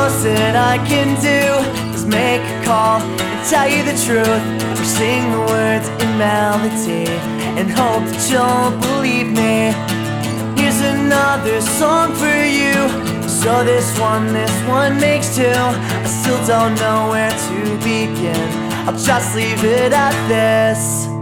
most that I can do is make a call and tell you the truth, or sing the words in melody and hope that you'll believe me. Here's another song for you. So this one makes two. I still don't know where to begin. I'll just leave it at this.